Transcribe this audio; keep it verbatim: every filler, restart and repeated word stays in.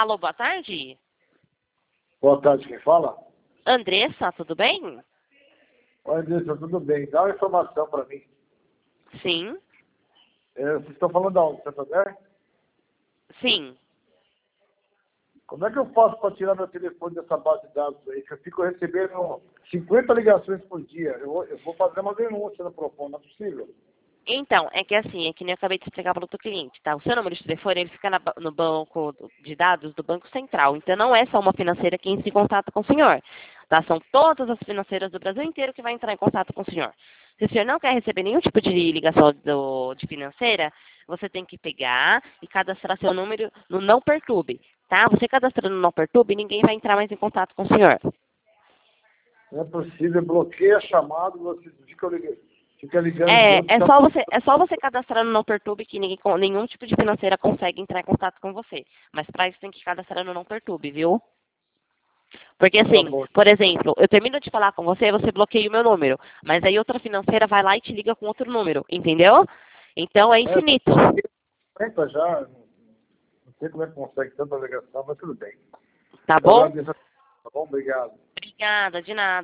Alô, boa tarde. Boa tarde, quem fala? Andressa, tudo bem? Oi, Andressa, tudo bem? Dá uma informação para mim. Sim. É, vocês estão falando da onde? Santander? Sim. Como é que eu faço para tirar meu telefone dessa base de dados aí? Que eu fico recebendo cinquenta ligações por dia. Eu vou, eu vou fazer uma denúncia no Procon, não é possível? Então, é que assim, é que nem eu acabei de explicar para o outro cliente, tá? O seu número de telefone, ele fica na ba- no banco do- de dados do Banco Central. Então, não é só uma financeira que entra em contato com o senhor, tá? São todas as financeiras do Brasil inteiro que vai entrar em contato com o senhor. Se o senhor não quer receber nenhum tipo de ligação do- de financeira, você tem que pegar e cadastrar seu número no Não Perturbe, tá? Você cadastrando no Não Perturbe, ninguém vai entrar mais em contato com o senhor. Não é possível, bloqueia a chamada, você fica ligando, fica ligando de É, outro é chama- só você, é só você cadastrar no Não Perturbe que ninguém, com- nenhum tipo de financeira consegue entrar em contato com você. Mas para isso tem que cadastrar no Não Perturbe, viu? Porque Tá assim, bom. por exemplo, eu termino de falar com você, você bloqueia o meu número, mas aí outra financeira vai lá e te liga com outro número, entendeu? Então é É, infinito. cinquenta já, não sei como é que consegue tanta ligação, mas tudo bem. Tá Eu bom? agradeço. Tá bom? Obrigado. Obrigada, de nada.